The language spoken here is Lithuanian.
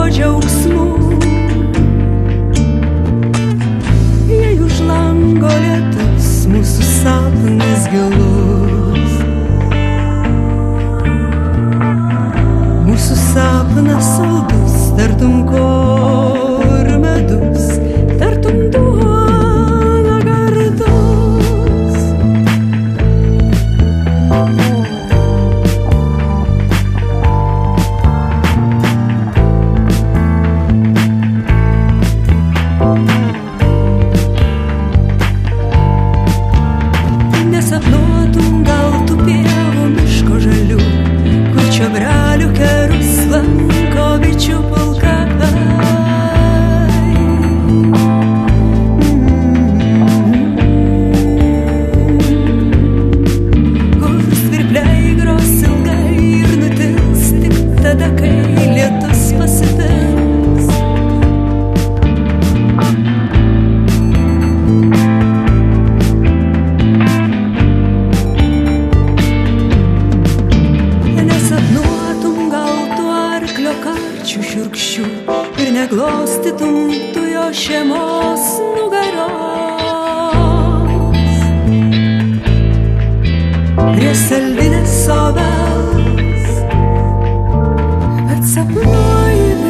džiaugsmų. Jei už lango lietus, mūsų sapnas gilus, mūsų sapnas saldus, tartum kur medus, tartum duona gardus. Nesapnuotum gal tų pievų miško žalių, kur čiobrelių kerus lanko bičių pulkai. Kur svirpliai gros ilgai ir nutils tik tada, kai lietus pasipils. Nesapnuotum gal tų arklio karčių šiurkščių ir neglostytum tu jo šeimos nugaros. Prie saldinės obels, bet sapnuoji